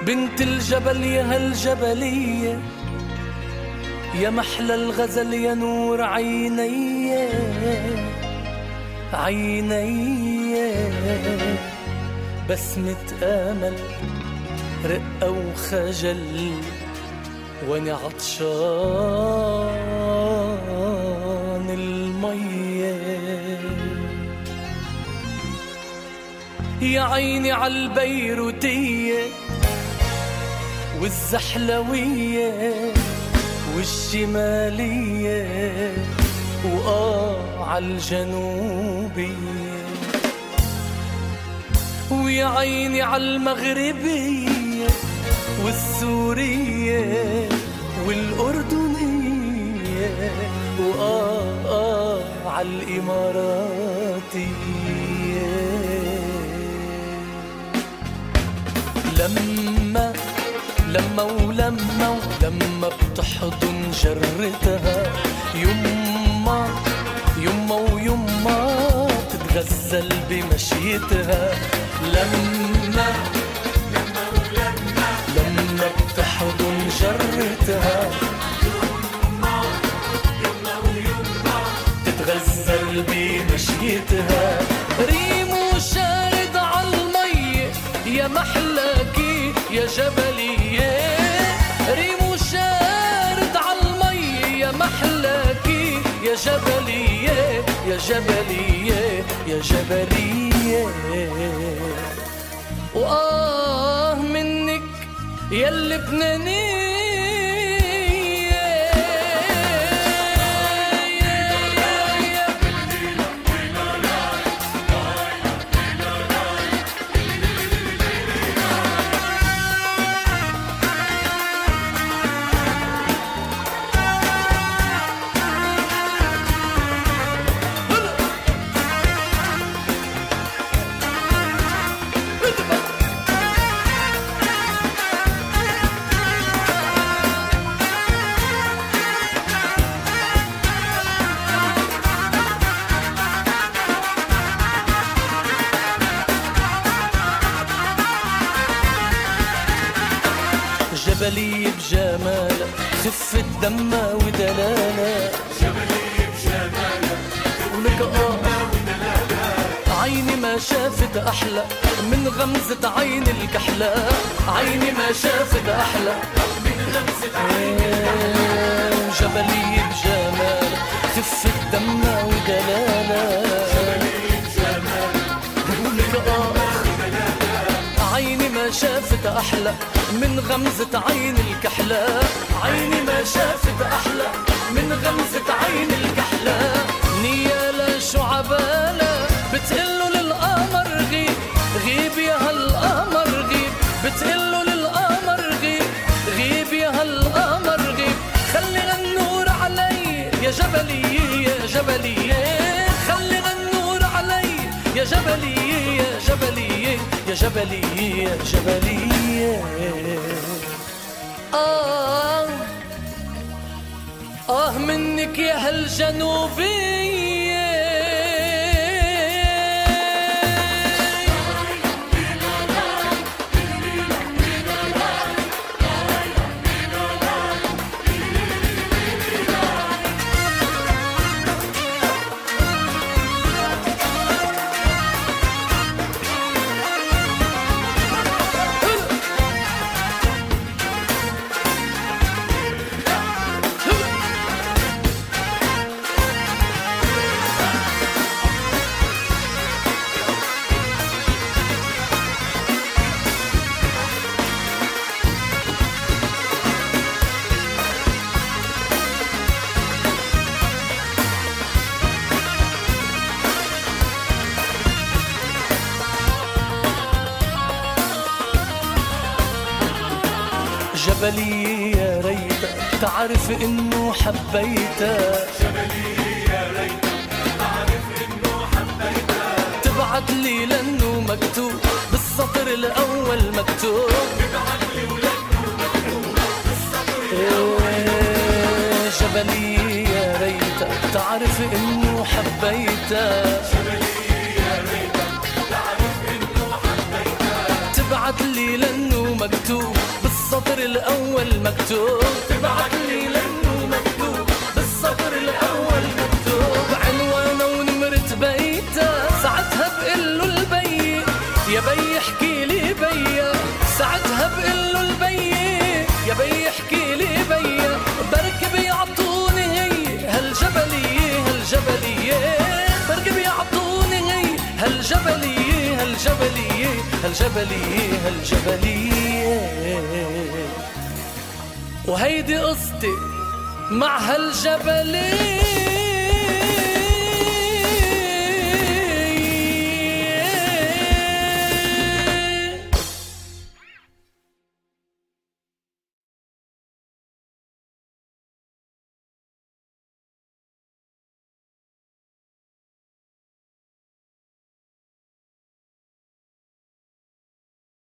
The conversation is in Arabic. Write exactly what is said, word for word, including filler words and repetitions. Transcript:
بنت الجبل يا هالجبلية، يا محلى الغزل يا نور عيني عيني، بسمة آمل رقة وخجل وانا عطشان المية. يا عيني عالبيروتية والزحلوية والشمالية وآه عالجنوبية، ويا عيني عالمغربية والسورية والأردنية وآه آه عالإماراتية. لما لما ولما ولما بتحضن جرتها، يما يما ويما تتغزل بمشيتها. لما لما ولما لما بتحضن جرتها، يما يما ويما تتغزل بمشيتها. ريم وشارد عالمي يا محلاكي يا جبلية، ريم وشارد عالمي يا محلاكي يا جبلية يا جبلية يا جبلية. وآه منك يا اللبنانية. جبلية بجمالها خفة دمها ودلالها، جبلية بجمالها ولك آه عيني ما شافت أحلى من غمزة عين الكحلة، عيني ما شافت أحلى من غمزة عين الكحلة. جبلية بجمالها خفة دمها ودلالها، جبلية بجمالها ولك آه عيني ما شافت أحلى من غمزة عين الكحلة، عيني ما شافت أحلى من غمزة عين الكحلة. نيالة شو عبالة بتقله للقمر غيب غيب يا هالقمر غيب، بتقله للقمر غيب غيب يا هالقمر غيب. خلي النور علي يا جبلية يا جبلية، خلي النور علي يا جبلية يا جبلية يا جبلية يا جبلية. آه آه منك يا هالجنوبية. جبلية يا ريتها تعرف إنه حبيتها، جبلية يا ريتها تعرف إنه حبيتها. تبعت لي لأنه مكتوب بالسطر الأول مكتوب، تبعت لي ولأنه مكتوب بالسطر الأول. جبلية يا ريتها تعرف إنه حبيتها، جبلية يا ريتها تعرف إنه حبيتها. تبعت لي لأنه مكتوب بالسطر الأول مكتوب، تبعت لي لأنه مكتوب بالسطر الأول مكتوب، عنوانه ونمرة بيته، ساعتها بقله البي يا بي احكي لي بيا، ساعتها بقله البي يا بي احكي لي بيا، بركب يعطوني هي هالجبلية هالجبلية، بركب يعطوني هي هالجبلية هالجبلية هالجبلية هالجبلية. وهيدي قصتي مع هالجبلية.